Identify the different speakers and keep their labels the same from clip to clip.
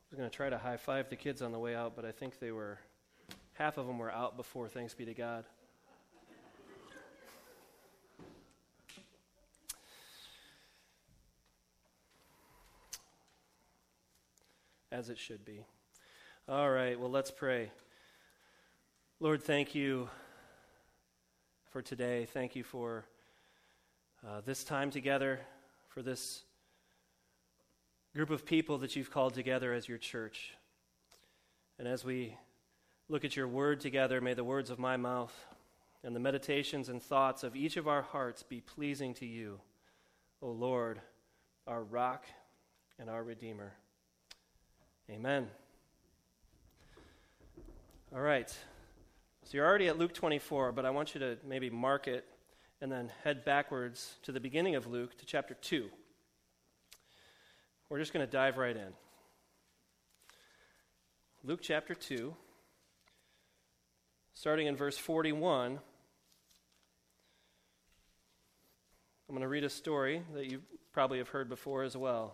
Speaker 1: was going to try to high-five the kids on the way out, but I think half of them were out before, thanks be to God. As it should be. All right, well, let's pray. Lord, thank you for today. Thank you for this time together, for this group of people that you've called together as your church. And as we look at your word together, may the words of my mouth and the meditations and thoughts of each of our hearts be pleasing to you, O Lord, our rock and our Redeemer. Amen. All right. So you're already at Luke 24, but I want you to maybe mark it and then head backwards to the beginning of Luke, to chapter 2. We're just going to dive right in. Luke chapter 2, starting in verse 41. I'm going to read a story that you probably have heard before as well.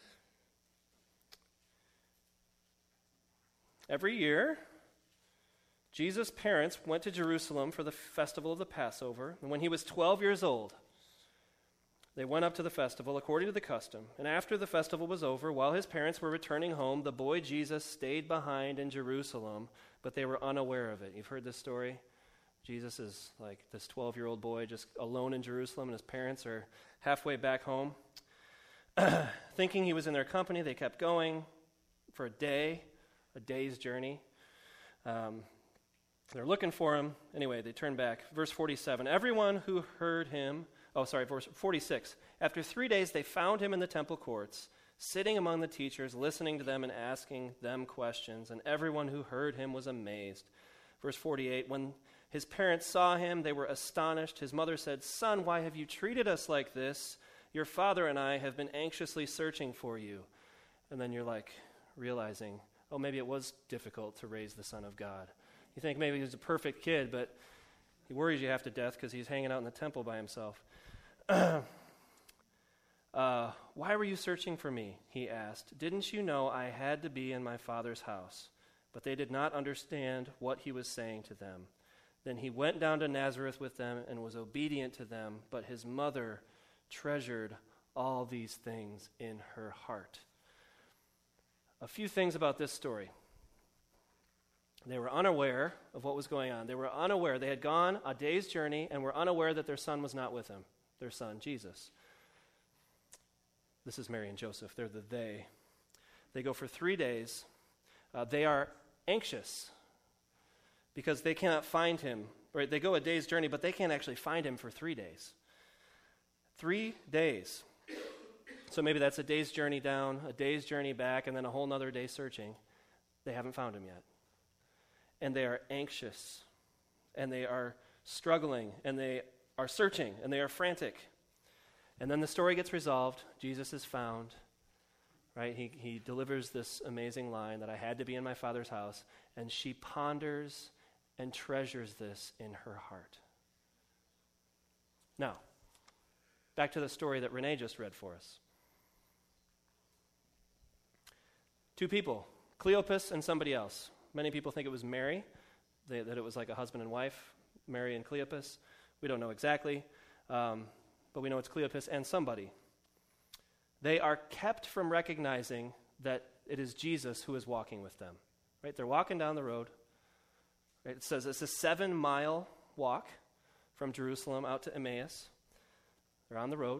Speaker 1: Every year, Jesus' parents went to Jerusalem for the festival of the Passover, and when he was 12 years old, they went up to the festival according to the custom. And after the festival was over, while his parents were returning home, the boy Jesus stayed behind in Jerusalem, but they were unaware of it. You've heard this story? Jesus is like this 12-year-old boy just alone in Jerusalem, and his parents are halfway back home. Thinking he was in their company, they kept going for a day's journey. They're looking for him. Anyway, they turn back. Verse 47, everyone who heard him, verse 46. After 3 days, they found him in the temple courts, sitting among the teachers, listening to them and asking them questions, and everyone who heard him was amazed. Verse 48, when his parents saw him, they were astonished. His mother said, "Son, why have you treated us like this? Your father and I have been anxiously searching for you." And then you're like realizing, oh, maybe it was difficult to raise the Son of God. You think maybe he's a perfect kid, but he worries you half to death because he's hanging out in the temple by himself. Why were you searching for me? He asked. Didn't you know I had to be in my Father's house? But they did not understand what he was saying to them. Then he went down to Nazareth with them and was obedient to them, but his mother treasured all these things in her heart. A few things about this story. They were unaware of what was going on. They were unaware. They had gone a day's journey and were unaware that their son was not with them, their son, Jesus. This is Mary and Joseph. They're the they. They go for 3 days. They are anxious because they cannot find him. Right? They go a day's journey, but they can't actually find him for 3 days. 3 days. So maybe that's a day's journey down, a day's journey back, and then a whole nother day searching. They haven't found him yet. And they are anxious, and they are struggling, and they are searching, and they are frantic. And then the story gets resolved. Jesus is found, right? He delivers this amazing line that I had to be in my Father's house, and she ponders and treasures this in her heart. Now, back to the story that Renee just read for us. 2 people, Cleopas and somebody else. Many people think it was Mary, that it was like a husband and wife, Mary and Cleopas. We don't know exactly, but we know it's Cleopas and somebody. They are kept from recognizing that it is Jesus who is walking with them. Right? They're walking down the road. Right? It says it's a 7-mile walk from Jerusalem out to Emmaus. They're on the road.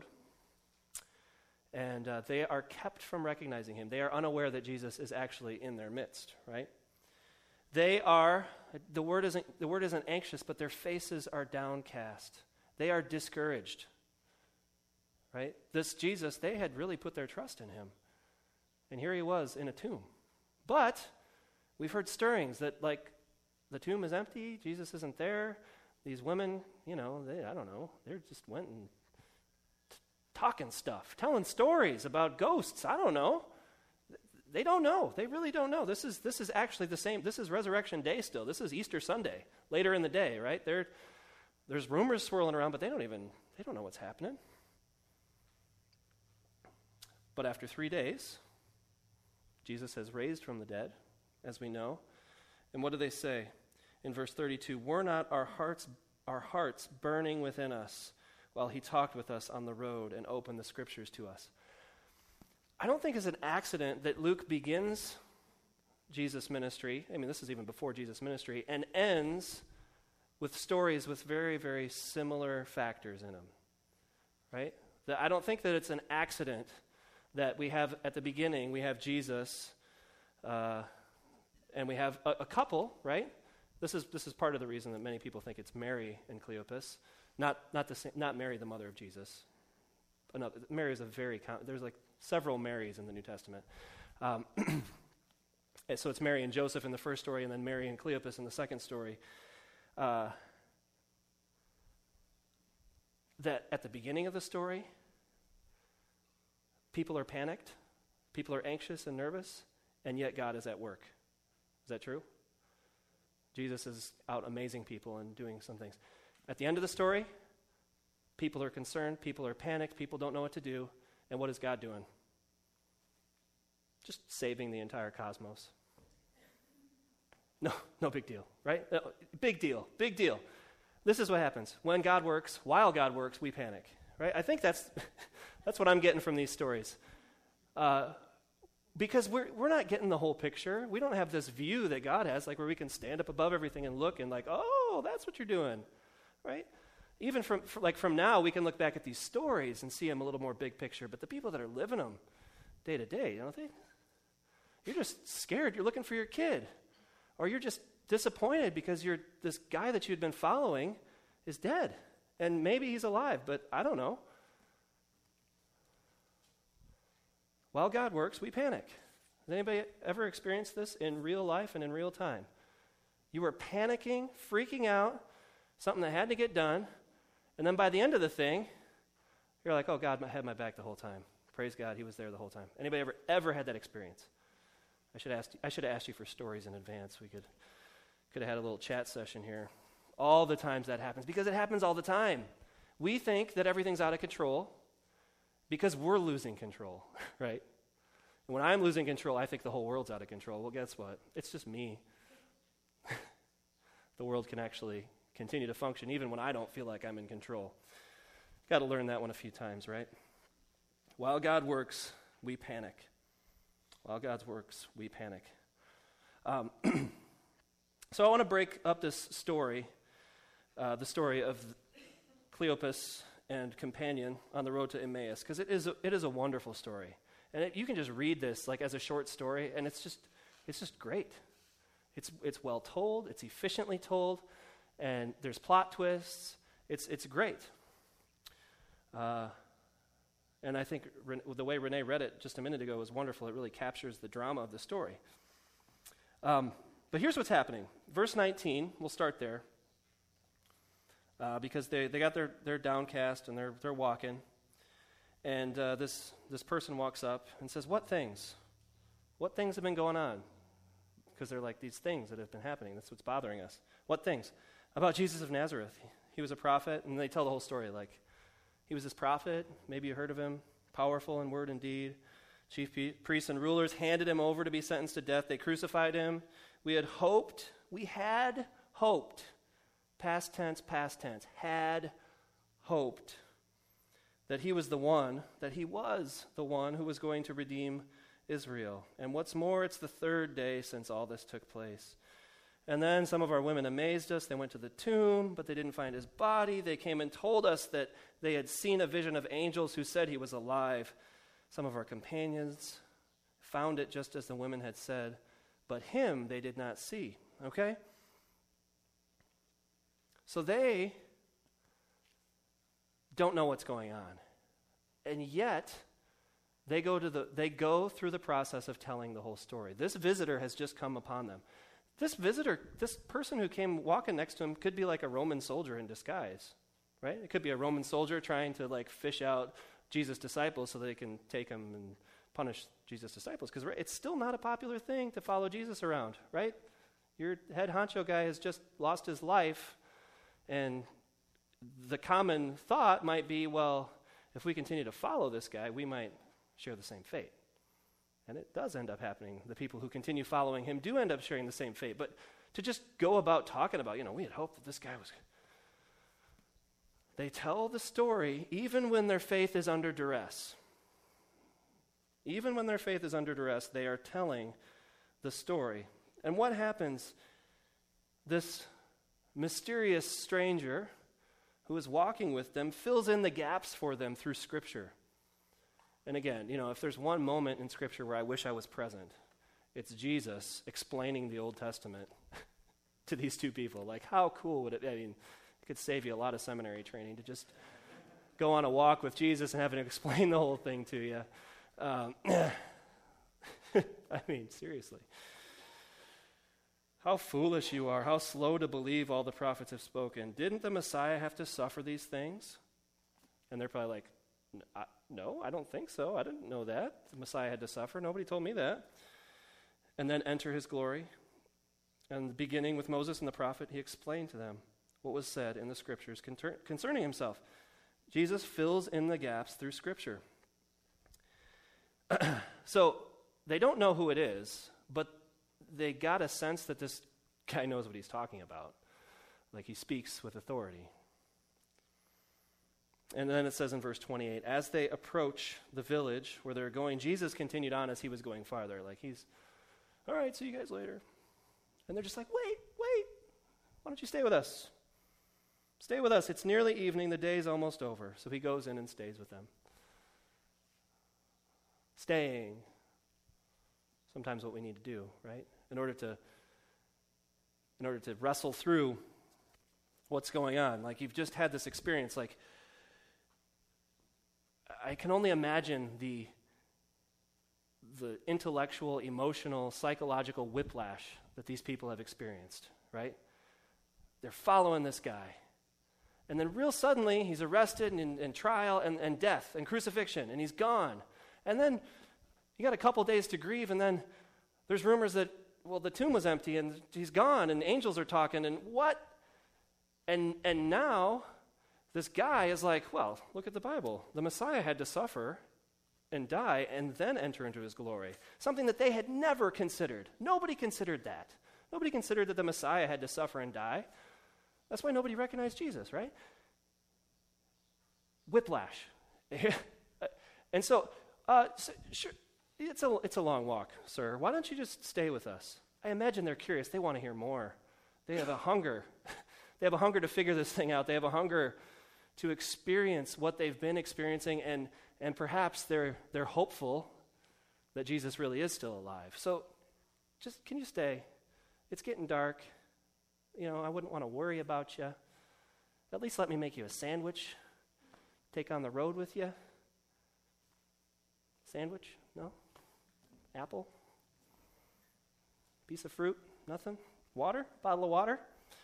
Speaker 1: And they are kept from recognizing him. They are unaware that Jesus is actually in their midst, right? They are, the word isn't anxious, but their faces are downcast. They are discouraged, right? This Jesus, they had really put their trust in him. And here he was in a tomb. But we've heard stirrings that, like, the tomb is empty, Jesus isn't there. These women, they just went and talking stuff, telling stories about ghosts. I don't know. They don't know. They really don't know. This is actually the same. This is Resurrection Day still. This is Easter Sunday, later in the day, right? There's rumors swirling around, but they don't know what's happening. But after 3 days, Jesus has raised from the dead, as we know. And what do they say? In verse 32, were not our hearts burning within us while he talked with us on the road and opened the scriptures to us? I don't think it's an accident that Luke begins Jesus' ministry, I mean, this is even before Jesus' ministry, and ends with stories with very, very similar factors in them, right? I don't think that it's an accident that we have, at the beginning, we have Jesus, and we have a couple, right? This is part of the reason that many people think it's Mary and Cleopas, not Mary, the mother of Jesus. Mary is there's like several Marys in the New Testament. So it's Mary and Joseph in the first story, and then Mary and Cleopas in the second story. That at the beginning of the story, people are panicked, people are anxious and nervous, and yet God is at work. Is that true? Jesus is out amazing people and doing some things. At the end of the story, people are concerned, people are panicked, people don't know what to do, and what is God doing? Just saving the entire cosmos. No big deal, right? Big deal. This is what happens. When God works, while God works, we panic, right? I think that's what I'm getting from these stories. Because we're not getting the whole picture. We don't have this view that God has, like where we can stand up above everything and look and like, oh, that's what you're doing, right? Even from now, we can look back at these stories and see them a little more big picture. But the people that are living them day to day, you're just scared. You're looking for your kid. Or you're just disappointed because this guy that you'd been following is dead. And maybe he's alive, but I don't know. While God works, we panic. Has anybody ever experienced this in real life and in real time? You were panicking, freaking out, something that had to get done, and then by the end of the thing, you're like, oh, God had my back the whole time. Praise God, he was there the whole time. Anybody ever had that experience? I should have asked you for stories in advance. We could have had a little chat session here. All the times that happens, because it happens all the time. We think that everything's out of control because we're losing control, right? And when I'm losing control, I think the whole world's out of control. Well, guess what? It's just me. The world can actually continue to function even when I don't feel like I'm in control. Got to learn that one a few times, right? While God works, we panic. While God works, we panic. So I want to break up this story, the story of Cleopas and companion on the road to Emmaus, because it is a wonderful story. And you can just read this like as a short story, and it's just great. It's well told, it's efficiently told, and there's plot twists. It's great. And I think the way Renee read it just a minute ago was wonderful. It really captures the drama of the story. But here's what's happening. Verse 19, we'll start there. Because they got their downcast and they're walking. And this person walks up and says, what things? What things have been going on? Because they're like these things that have been happening. That's what's bothering us. What things? About Jesus of Nazareth. He was a prophet, and they tell the whole story. Like, he was this prophet. Maybe you heard of him. Powerful in word and deed. Chief priests and rulers handed him over to be sentenced to death. They crucified him. We had hoped, past tense, had hoped that he was the one who was going to redeem Israel. And what's more, it's the third day since all this took place. And then some of our women amazed us. They went to the tomb, but they didn't find his body. They came and told us that they had seen a vision of angels who said he was alive. Some of our companions found it just as the women had said, but him they did not see. Okay? So they don't know what's going on. And yet, they go through the process of telling the whole story. This visitor has just come upon them. This person who came walking next to him could be like a Roman soldier in disguise, right? It could be a Roman soldier trying to like fish out Jesus' disciples so they can take him and punish Jesus' disciples. Because it's still not a popular thing to follow Jesus around, right? Your head honcho guy has just lost his life, and the common thought might be, well, if we continue to follow this guy, we might share the same fate. And it does end up happening. The people who continue following him do end up sharing the same fate. But to just go about talking about, we had hoped that this guy was... They tell the story even when their faith is under duress. Even when their faith is under duress, they are telling the story. And what happens? This mysterious stranger who is walking with them fills in the gaps for them through Scripture. And again, if there's one moment in Scripture where I wish I was present, it's Jesus explaining the Old Testament to these two people. Like, how cool would it be? I mean, it could save you a lot of seminary training to just go on a walk with Jesus and have him explain the whole thing to you. I mean, seriously. How foolish you are, how slow to believe all the prophets have spoken. Didn't the Messiah have to suffer these things? And they're probably like, no, I don't think so. I didn't know that. The Messiah had to suffer. Nobody told me that. And then enter his glory. And beginning with Moses and the prophet, he explained to them what was said in the Scriptures concerning himself. Jesus fills in the gaps through Scripture. So they don't know who it is, but they got a sense that this guy knows what he's talking about. Like, he speaks with authority. And then it says in verse 28, as they approach the village where they're going, Jesus continued on as he was going farther. Like, he's, all right, see you guys later. And they're just like, wait, why don't you stay with us? Stay with us. It's nearly evening. The day's almost over. So he goes in and stays with them. Staying. Sometimes what we need to do, right? In order to wrestle through what's going on. Like, you've just had this experience. Like, I can only imagine the intellectual, emotional, psychological whiplash that these people have experienced, right? They're following this guy. And then real suddenly, he's arrested and trial and death and crucifixion, and he's gone. And then you got a couple days to grieve, and then there's rumors that, the tomb was empty, and he's gone, and angels are talking, and what? And now, this guy is like, well, look at the Bible. The Messiah had to suffer and die and then enter into his glory. Something that they had never considered. Nobody considered that. Nobody considered that the Messiah had to suffer and die. That's why nobody recognized Jesus, right? Whiplash. And so, sure, it's a long walk, sir. Why don't you just stay with us? I imagine they're curious. They want to hear more. They have a hunger. They have a hunger to figure this thing out. They have a hunger to experience what they've been experiencing, and perhaps they're hopeful that Jesus really is still alive. So, just, can you stay? It's getting dark. I wouldn't want to worry about you. At least let me make you a sandwich. Take on the road with you. Sandwich? No? Apple? Piece of fruit? Nothing? Water? Bottle of water?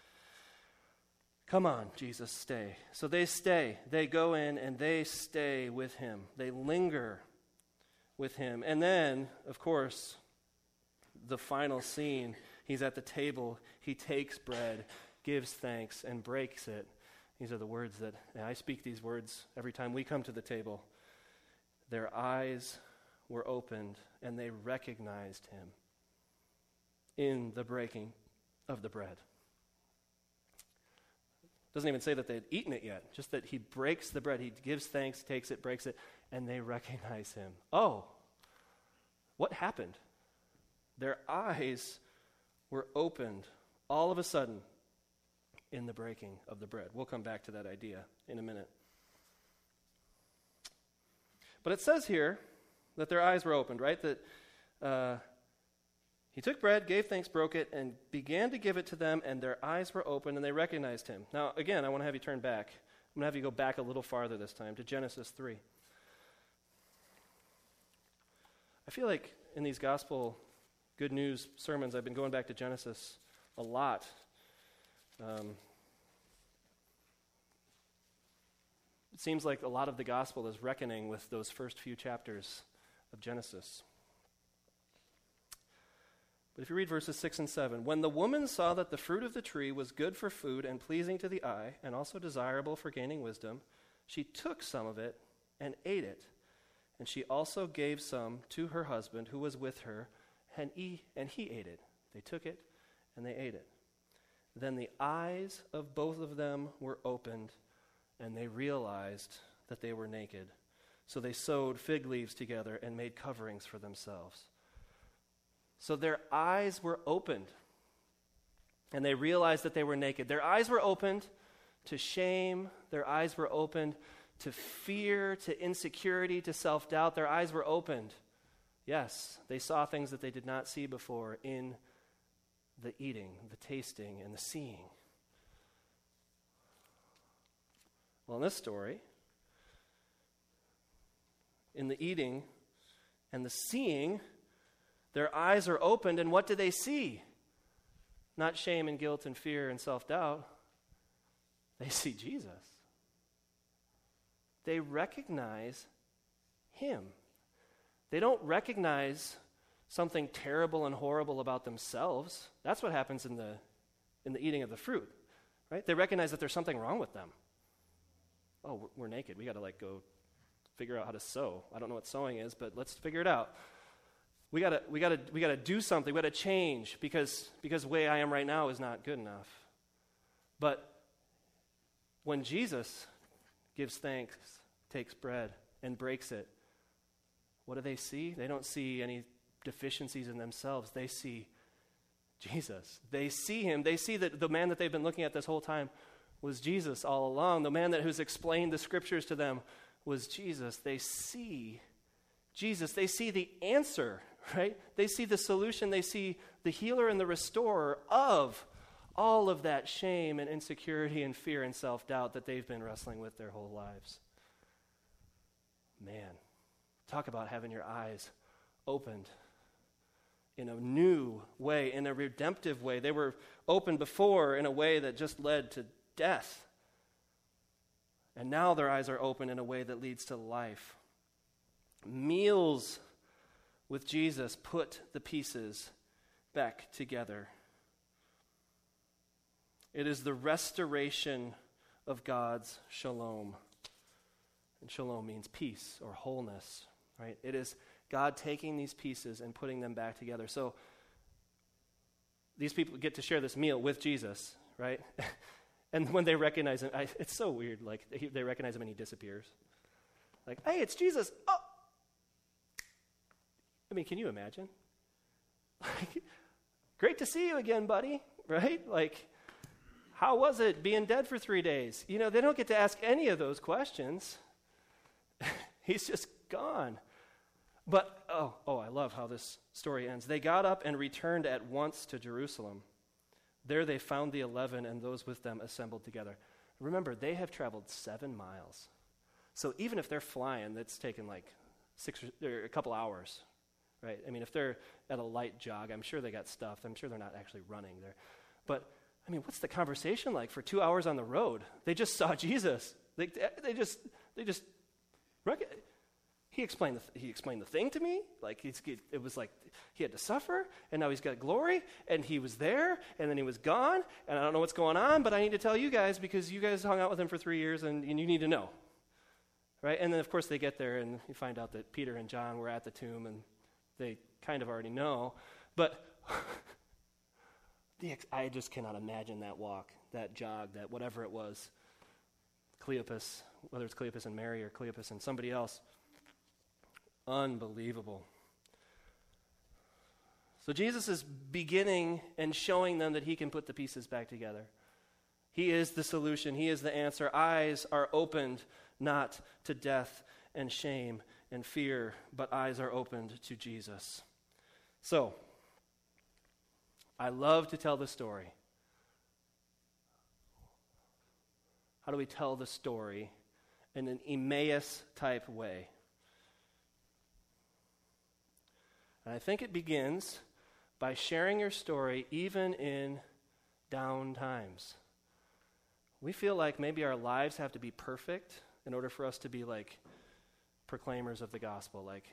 Speaker 1: Come on, Jesus, stay. So they stay. They go in and they stay with him. They linger with him. And then, of course, the final scene, he's at the table. He takes bread, gives thanks, and breaks it. These are the words that, I speak these words every time we come to the table. Their eyes were opened, and they recognized him in the breaking of the bread. Doesn't even say that they'd eaten it yet, just that he breaks the bread. He gives thanks, takes it, breaks it, and they recognize him. Oh, what happened? Their eyes were opened all of a sudden in the breaking of the bread. We'll come back to that idea in a minute. But it says here that their eyes were opened, right? That he took bread, gave thanks, broke it, and began to give it to them, and their eyes were opened, and they recognized him. Now, again, I want to have you turn back. I'm going to have you go back a little farther this time to Genesis 3. I feel like in these gospel good news sermons, I've been going back to Genesis a lot. It seems like a lot of the gospel is reckoning with those first few chapters of Genesis. But if you read verses 6 and 7, when the woman saw that the fruit of the tree was good for food and pleasing to the eye, and also desirable for gaining wisdom, she took some of it and ate it. And she also gave some to her husband who was with her, and he ate it. They took it, and they ate it. Then the eyes of both of them were opened, and they realized that they were naked. So they sewed fig leaves together and made coverings for themselves. So their eyes were opened, and they realized that they were naked. Their eyes were opened to shame. Their eyes were opened to fear, to insecurity, to self-doubt. Their eyes were opened. Yes, they saw things that they did not see before in the eating, the tasting, and the seeing. Well, in this story, in the eating and the seeing, their eyes are opened, and what do they see? Not shame and guilt and fear and self-doubt. They see Jesus. They recognize him. They don't recognize something terrible and horrible about themselves. That's what happens in the eating of the fruit, right? They recognize that there's something wrong with them. Oh, we're naked. We got to go figure out how to sew. I don't know what sewing is, but let's figure it out. We got to do something. We got to change because the way I am right now is not good enough. But when Jesus gives thanks, takes bread, and breaks it, what do they see? They don't see any deficiencies in themselves. They see Jesus. They see him. They see that the man that they've been looking at this whole time was Jesus all along. The man who's explained the scriptures to them was Jesus. They see Jesus. They see the answer, right? They see the solution. They see the healer and the restorer of all of that shame and insecurity and fear and self-doubt that they've been wrestling with their whole lives. Man, talk about having your eyes opened in a new way, in a redemptive way. They were opened before in a way that just led to death. And now their eyes are open in a way that leads to life. Meals with Jesus put the pieces back together. It is the restoration of God's shalom. And shalom means peace or wholeness, right? It is God taking these pieces and putting them back together. So these people get to share this meal with Jesus, right? And when they recognize him, it's so weird. Like, they recognize him and he disappears. Like, hey, it's Jesus. Oh! I mean, can you imagine? Like, great to see you again, buddy, right? Like, how was it being dead for 3 days? You know, they don't get to ask any of those questions. He's just gone. But, I love how this story ends. They got up and returned at once to Jerusalem. There they found the 11 and those with them assembled together. Remember, they have traveled 7 miles. So even if they're flying, that's taken like a couple hours, right? I mean, if they're at a light jog, I'm sure they got stuffed. I'm sure they're not actually running there. But, I mean, what's the conversation like for 2 hours on the road? They just saw Jesus. They just he explained the thing to me. Like, it was like he had to suffer, and now he's got glory, and he was there, and then he was gone, and I don't know what's going on, but I need to tell you guys because you guys hung out with him for 3 years, and you need to know. Right? And then, of course, they get there, and you find out that Peter and John were at the tomb, and they kind of already know. But I just cannot imagine that walk, that jog, that whatever it was. Cleopas, whether it's Cleopas and Mary or Cleopas and somebody else. Unbelievable. So Jesus is beginning and showing them that he can put the pieces back together. He is the solution. He is the answer. Eyes are opened not to death and shame and fear, but eyes are opened to Jesus. So, I love to tell the story. How do we tell the story in an Emmaus type way? And I think it begins by sharing your story even in down times. We feel like maybe our lives have to be perfect in order for us to be like proclaimers of the gospel. Like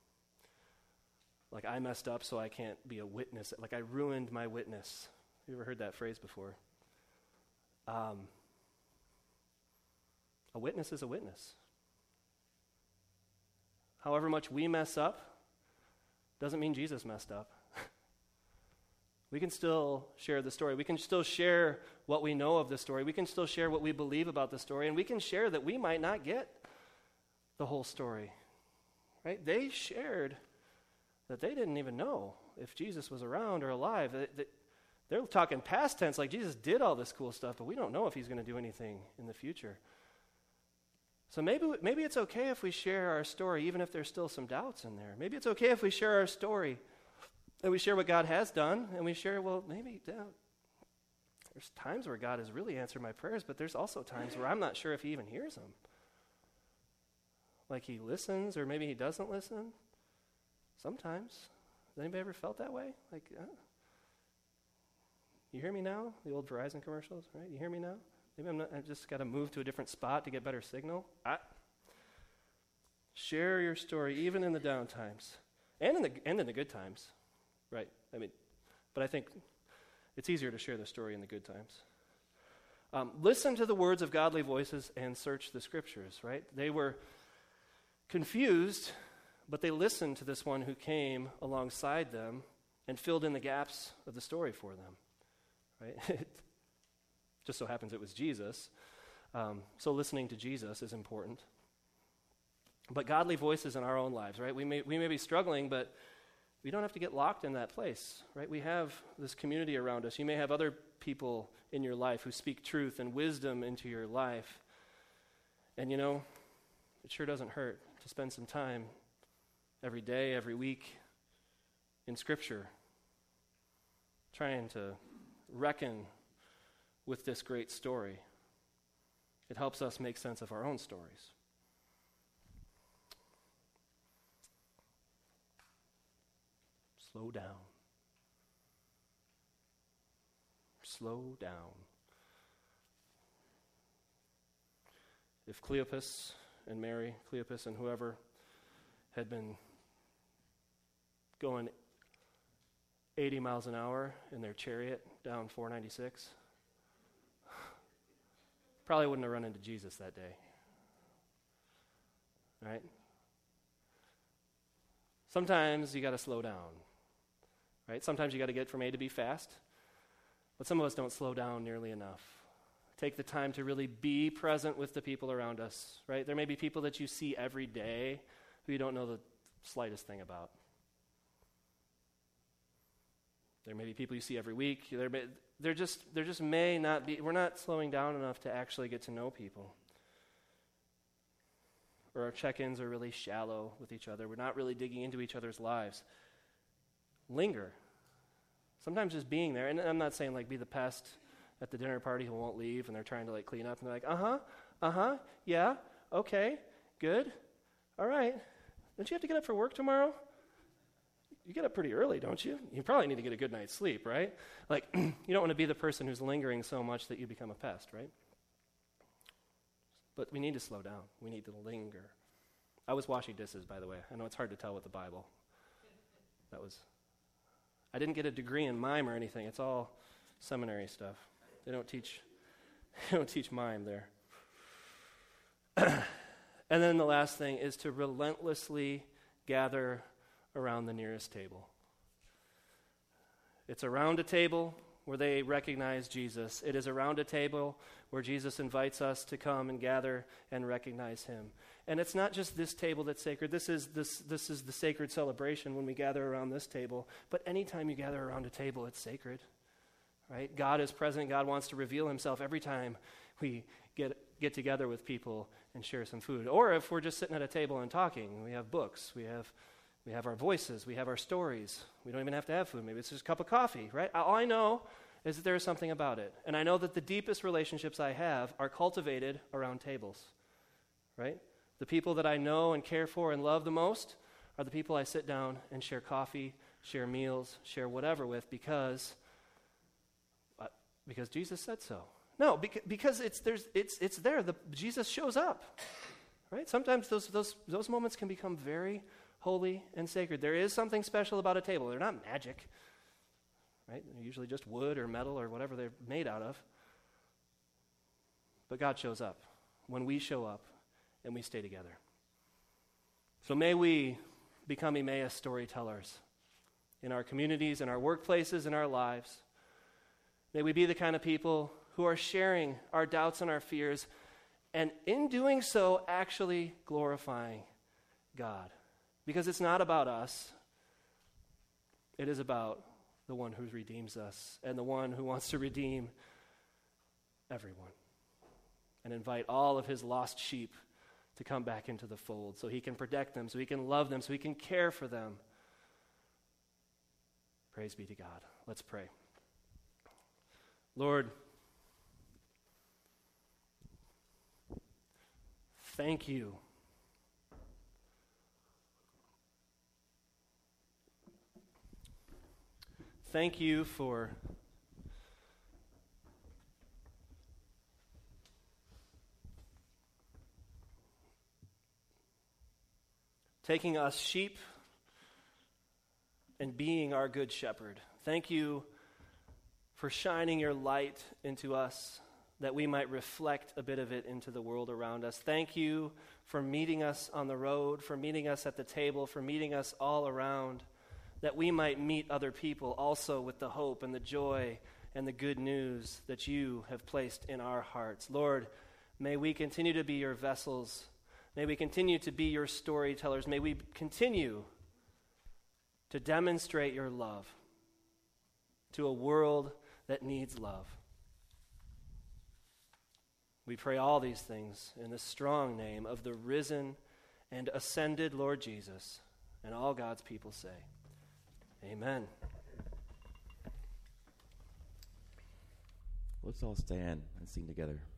Speaker 1: I messed up so I can't be a witness. Like I ruined my witness. You ever heard that phrase before? A witness is a witness. however much we mess up, doesn't mean Jesus messed up. We can still share the story. We can still share what we know of the story. We can still share what we believe about the story. And we can share that we might not get the whole story. Right? They shared that they didn't even know if Jesus was around or alive. They're talking past tense, like Jesus did all this cool stuff, but we don't know if he's going to do anything in the future. So maybe it's okay if we share our story, even if there's still some doubts in there. Maybe it's okay if we share our story, and we share what God has done, and we share, well, maybe there's times where God has really answered my prayers, but there's also times where I'm not sure if he even hears them. Like he listens, or maybe he doesn't listen. Sometimes. Has anybody ever felt that way? Like, you hear me now? The old Verizon commercials, right? You hear me now? Maybe I just got to move to a different spot to get better signal. Share your story, even in the down times, and in the good times, right? But I think it's easier to share the story in the good times. Listen to the words of godly voices and search the scriptures, right? They were confused, but they listened to this one who came alongside them and filled in the gaps of the story for them, right? Just so happens it was Jesus. So listening to Jesus is important. But godly voices in our own lives, right? We may be struggling, but we don't have to get locked in that place, right? We have this community around us. You may have other people in your life who speak truth and wisdom into your life. And it sure doesn't hurt to spend some time every day, every week in Scripture, trying to reckon with this great story. It helps us make sense of our own stories. Slow down. Slow down. If Cleopas and whoever had been going 80 miles an hour in their chariot down 496, probably wouldn't have run into Jesus that day. Right? Sometimes you got to slow down. Right? Sometimes you got to get from A to B fast. But some of us don't slow down nearly enough. Take the time to really be present with the people around us. Right? There may be people that you see every day who you don't know the slightest thing about. There may be people you see every week. There just may not be. We're not slowing down enough to actually get to know people. Or our check-ins are really shallow with each other. We're not really digging into each other's lives. Linger. Sometimes just being there, and I'm not saying be the pest at the dinner party who won't leave, and they're trying to clean up, and they're like, yeah, okay, good, all right. Don't you have to get up for work tomorrow? You get up pretty early, don't you? You probably need to get a good night's sleep, right? You don't want to be the person who's lingering so much that you become a pest, right? But we need to slow down. We need to linger. I was washing dishes, by the way. I know it's hard to tell with the Bible. I didn't get a degree in mime or anything. It's all seminary stuff. They don't teach mime there. And then the last thing is to relentlessly gather around the nearest table. It's around a table where they recognize Jesus. It is around a table where Jesus invites us to come and gather and recognize him. And it's not just this table that's sacred. This is the sacred celebration when we gather around this table. But anytime you gather around a table, it's sacred. Right? God is present. God wants to reveal himself every time we get together with people and share some food. Or if we're just sitting at a table and talking, we have books, we have our voices, we have our stories. We don't even have to have food. Maybe it's just a cup of coffee, right? All I know is that there is something about it. And I know that the deepest relationships I have are cultivated around tables, right? The people that I know and care for and love the most are the people I sit down and share coffee, share meals, share whatever with because Jesus said so. No, because it's there. Jesus shows up, right? Sometimes those moments can become very holy and sacred. There is something special about a table. They're not magic, right? They're usually just wood or metal or whatever they're made out of. But God shows up when we show up and we stay together. So may we become Emmaus storytellers in our communities, in our workplaces, in our lives. May we be the kind of people who are sharing our doubts and our fears, and in doing so, actually glorifying God. Because it's not about us. It is about the one who redeems us and the one who wants to redeem everyone and invite all of his lost sheep to come back into the fold so he can protect them, so he can love them, so he can care for them. Praise be to God. Let's pray. Lord, thank you. Thank you for taking us sheep and being our good shepherd. Thank you for shining your light into us that we might reflect a bit of it into the world around us. Thank you for meeting us on the road, for meeting us at the table, for meeting us all around, that we might meet other people also with the hope and the joy and the good news that you have placed in our hearts. Lord, may we continue to be your vessels. May we continue to be your storytellers. May we continue to demonstrate your love to a world that needs love. We pray all these things in the strong name of the risen and ascended Lord Jesus, and all God's people say, amen.
Speaker 2: Let's all stand and sing together.